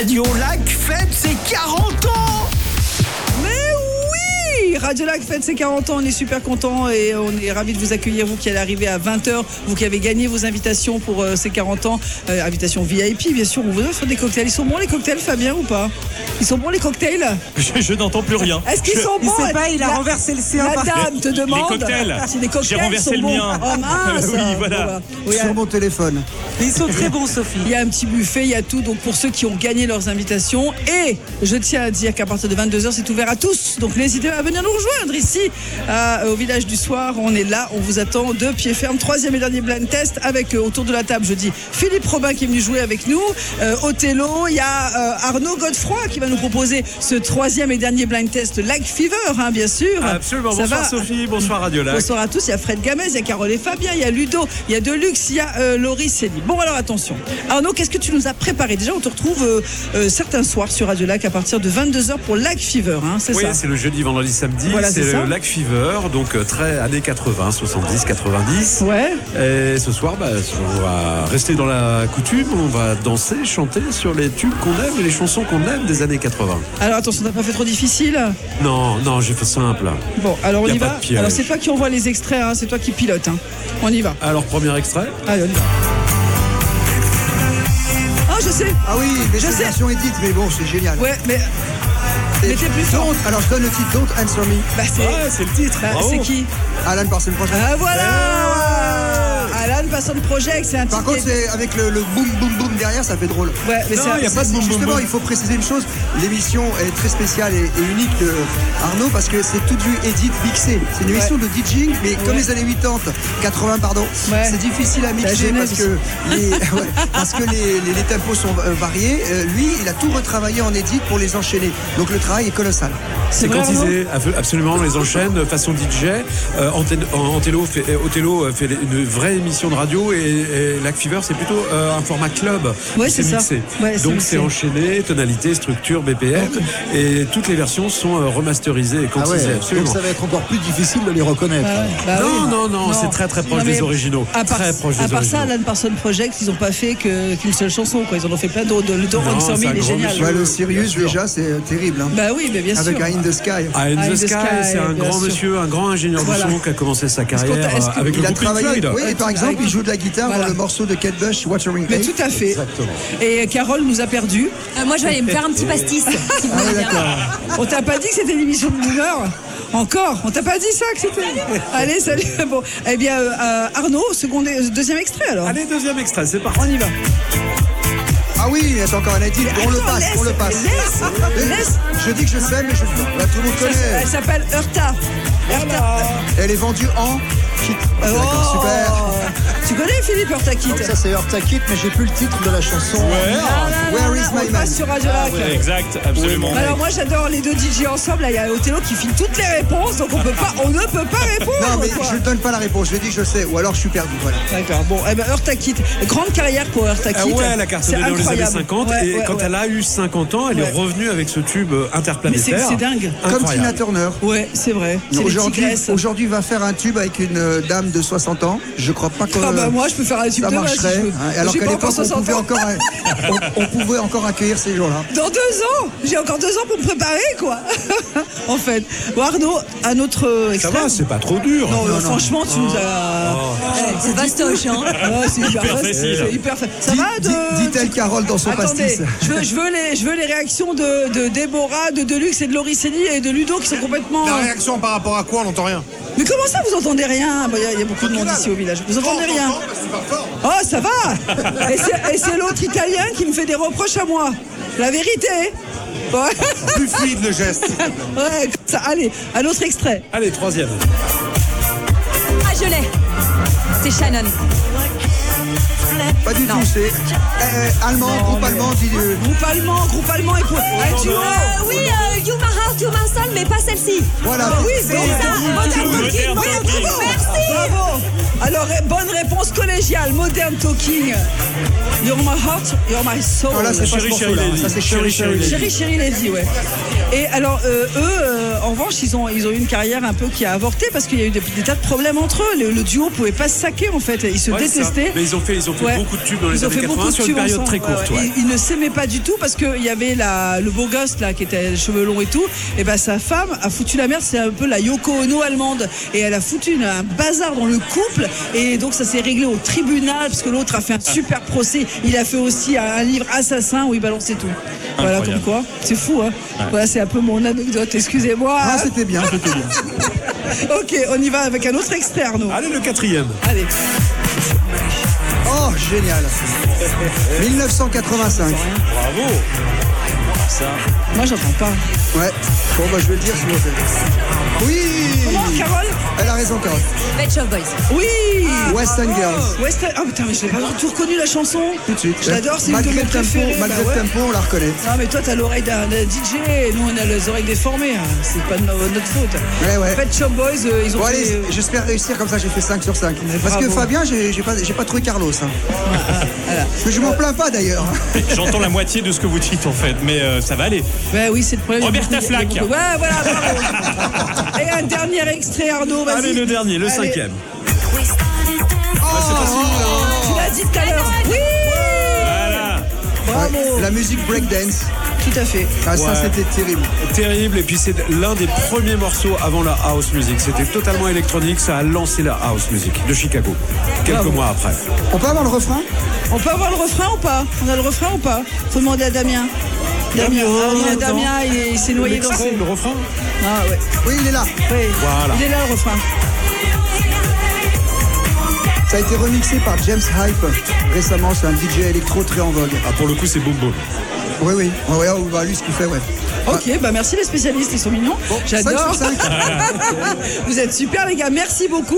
Radio Lac fête ses 40 ans. Mais oui, Radio Lac fête ses 40 ans, on est super contents et on est ravis de vous accueillir, vous qui allez arriver à 20h, vous qui avez gagné vos invitations pour ces 40 ans, invitations VIP bien sûr, on vous offre des cocktails. Ils sont bons les cocktails, Fabien, ou pas? Ils sont bons les cocktails? Je n'entends plus rien. Est-ce qu'ils sont bons? Il sait pas, il a renversé le sien. La dame te demande. Les cocktails. Si les cocktails J'ai renversé sont le bons. mien. Oh mince. Oui, voilà. Oui, Sur mon téléphone. Ils sont très bons, Sophie. il y a un petit buffet, il y a tout. Donc pour ceux qui ont gagné leurs invitations, et je tiens à dire qu'à partir de 22h, c'est ouvert à tous. Donc n'hésitez pas à venir nous rejoindre ici au village du soir. On est là, on vous attend de pied ferme. Troisième et dernier blind test avec autour de la table, je dis Philippe Robin qui est venu jouer avec nous, Othello, il y a Arnaud Godefroy qui va nous proposer ce troisième et dernier blind test Lac Fever, hein, bien sûr. Absolument. Ça Bonsoir va? Sophie, bonsoir Radio Lac. Bonsoir à tous, il y a Fred Gamez, il y a Carole et Fabien, il y a Ludo, il y a Deluxe, il y a Laurie Célie. Bon alors attention. Arnaud, qu'est-ce que tu nous as préparé? Déjà on te retrouve certains soirs sur Radio Lac à partir de 22h pour Lac Fever, hein, c'est Oui, ça? c'est le jeudi, vendredi, samedi. Voilà, c'est c'est ça. le Lac Fever, donc très années 80, 70, 90. Ouais. Et ce soir, on va rester dans la coutume, on va danser, chanter sur les tubes qu'on aime et les chansons qu'on aime des années 80. Alors attention, t'as pas fait trop difficile? Non, j'ai fait simple. Bon, alors on Y a y pas va. de piège. Alors c'est toi qui envoie les extraits, hein, c'est toi qui pilote, hein. On y va. Alors, premier extrait. Allez, on y va. Ah, je sais. Ah oui, mais Je c'est sais. une version édite, mais bon, c'est génial. Ouais, mais Et mettez plus fort. alors je donne le titre Don't Answer Me. Bah c'est, Ouais, c'est le titre. Bravo. c'est qui? Alan Parsons Project. Ah voilà. Alan Passon Project, c'est un Par titre. contre, c'est avec le boum boum boum derrière, ça fait drôle. Ouais, mais Non, c'est y a pas de boum, boum, Justement, boum. il faut préciser une chose. L'émission elle est très spéciale et unique de Arnaud parce que c'est toute vue edit mixée. C'est une émission de DJing, mais comme les années 80 pardon. Ouais. C'est difficile à mixer jeunesse parce que les tempos sont variés. Lui, il a tout retravaillé en edit pour les enchaîner. Donc le travail est colossal. C'est vrai, Séquentisé, absolument, on les enchaîne façon DJ. Othello fait une vraie émission de radio et Lac Fever c'est plutôt un format club. Ouais, c'est ça. mixé. Ouais, c'est donc mixé. c'est enchaîné, tonalité, structure, BPM et toutes les versions sont remasterisées et quantisées. Donc Absolument. ça va être encore plus difficile de les reconnaître. Bah oui. Non, c'est très très proche Non, mais des originaux. À part, Très proche à des part ça, originaux. Alan Parsons Project, ils n'ont pas fait qu'une seule chanson, quoi. Ils en ont fait plein d'autres. Le Don't Non, Answer c'est Me, un il est grand génial. monsieur. Ouais, le bien Sirius sûr. déjà, c'est terrible. Hein. Bah oui, mais bien sûr. Avec Eye in the Sky. In Eye in the the Sky, Sky, c'est un bien grand sûr. monsieur, un grand ingénieur Voilà. du son qui a commencé sa carrière est-ce que- avec Il le a groupe Pink travaillé. Floyd. Oui, et par exemple, il joue de la guitare Voilà. dans le morceau de Kate Bush, Watering Mais Place. tout à fait. Exactement. Et Carole nous a perdus. Moi, je vais aller me faire un petit pastis. si vous Ah voulez oui, bien. d'accord. On t'a pas dit que c'était une émission de boomer? Encore? On t'a pas dit ça que c'était? Allez, salut. Bon, eh bien, Arnaud, deuxième extrait alors. Allez, deuxième extrait, c'est parti. On y va. Ah oui, c'est encore un edit. On le Attends, passe, on le passe. Laisse. Je dis que je sais, mais là, tout le monde connaît. Elle s'appelle Heurta. Elle est vendue en kit. Ah, c'est d'accord, super. Tu connais Philippe Heurta Kit? Donc ça c'est Heurta Kit, mais j'ai plus le titre de la chanson. Where is On my le man? passe sur Radio Lac. Exact, absolument. Alors moi j'adore les deux DJ ensemble. Là il y a Othello qui file toutes les réponses, donc on ne peut pas répondre. Non, mais quoi. je ne donne pas la réponse. Je dis que je sais, ou alors je suis perdu. Voilà. D'accord. Bon, eh ben Heurta Kit, grande carrière pour Heurta Kit. Ouais, elle a cartonné C'est dans les années incroyable. 50 Ouais, et ouais, quand ouais. elle a eu 50 ans, elle Ouais. est revenue avec ce tube Mais interplanétaire. c'est dingue. Comme Tina Incroyable. Turner. Ouais, c'est vrai. C'est les tigresses. Aujourd'hui, va faire un tube avec une dame de 60 ans. Je crois pas que Ah bah moi je peux faire un tube ça de base, marcherait. si je veux. Hein. Alors J'ai qu'à pas l'époque, encore 60 ans. on pouvait encore accueillir ces gens-là. Dans 2 ans, j'ai encore 2 ans pour me préparer, quoi. En fait. Bon, Arnaud, un autre Ça extrait. va, c'est pas trop dur. Non, franchement, tu nous as. C'est vastoche, hein. Ouais, c'est hyper facile. C'est hyper facile. Ça va Dit-elle Carole dans son Attendez, pastis. je veux les réactions de Déborah, de Deluxe et de Laurie Célie et de Ludo qui sont complètement. La réaction par rapport à quoi? On n'entend rien. Mais comment ça, vous entendez rien? Il y a beaucoup de monde ici au village. Vous entendez rien? Oh, ça va. Et c'est l'autre italien qui me fait des reproches à moi. La vérité. Ouais. Plus fluide le geste. Ouais, comme ça. Allez, un autre extrait. Allez, troisième. Ah, je l'ai. C'est Shannon. Pas du tout, c'est allemand, groupe allemand. Groupe allemand et pour. Un duo. Oui, You My Heart, You My Soul, mais pas celle-ci. Voilà. Oui, C'est ça, Modern Talking. Merci. Bravo. Alors, bonne réponse collégiale, Modern Talking. You're my heart, you're my soul. Voilà, c'est pas ce Chérie, morceau-là. chérie, Ça, c'est Chérie, Chérie, chérie. chérie. Chérie l'a dit, ouais. Et alors, en revanche, ils ont eu une carrière un peu qui a avorté parce qu'il y a eu des tas de problèmes entre eux. Le duo pouvait pas se saquer en fait. Ils se détestaient. Mais ils ont fait beaucoup de tubes dans les années 80 sur une période très courte. Ils ne s'aimaient pas du tout parce qu'il y avait le beau gosse là qui était cheveux longs et tout. Et ben sa femme a foutu la merde. C'est un peu la Yoko Ono allemande. Et elle a foutu un bazar dans le couple. Et donc ça s'est réglé au tribunal parce que l'autre a fait un super procès. Il a fait aussi un livre assassin où il balançait tout. Voilà, comme quoi. C'est fou, hein. Ouais. Voilà, c'est un peu mon anecdote. Excusez-moi. Ah, c'était bien. Ok, on y va avec un autre extrait, Arnaud. Allez, le 4e. Allez. Oh, génial. 1985. Bravo. Ça. Moi, j'entends pas. Ouais. Bon, bah, je vais le dire sinon. Oui. Comment, Carole? Elle a raison, Carole. Pet Shop Boys. Oui. West End Girls. West End. Oh putain, mais je l'ai pas tout reconnu la chanson. Tout de suite. Je l'adore, c'est une de mes préférées. Malgré le tempo, on la reconnaît. Non, mais toi, t'as l'oreille d'un DJ et nous, on a les oreilles déformées. C'est pas de notre faute. Ouais. Pet Shop Boys, ils ont bon, fait... allez, j'espère réussir comme ça, j'ai fait 5 sur 5. Parce que Fabien, j'ai pas trouvé Carlos. Hein. Voilà. Parce que je m'en plains pas d'ailleurs. J'entends la moitié de ce que vous dites en fait, mais ça va aller. Ouais, oui, c'est le problème. Roberta Flack. Ouais, voilà, bravo. Et un dernier extrait, Arnaud, vas-y. Allez, le dernier, le 5e. C'est facile, tu l'as dit tout à l'heure. Oui. Voilà. Bravo. Ouais, la musique breakdance. Tout à fait. Ah, ça, c'était terrible. Terrible, et puis c'est l'un des premiers morceaux avant la house music. C'était totalement électronique, ça a lancé la house music de Chicago, quelques mois après. On peut avoir le refrain? On peut avoir le refrain ou pas? On a le refrain ou pas? Faut demander à Damien. Damien, il s'est noyé dans le refrain. Ah ouais. Oui, il est là. Oui. Voilà. Il est là, le refrain. Ça a été remixé par James Hype récemment, c'est un DJ électro très en vogue. Ah, pour le coup, c'est Boom Boom. Oui. Ouais, bah, lui, ce qu'il fait, ouais. Ok, bah merci les spécialistes, ils sont mignons. Bon, j'adore. 5 sur 5. Vous êtes super les gars, merci beaucoup.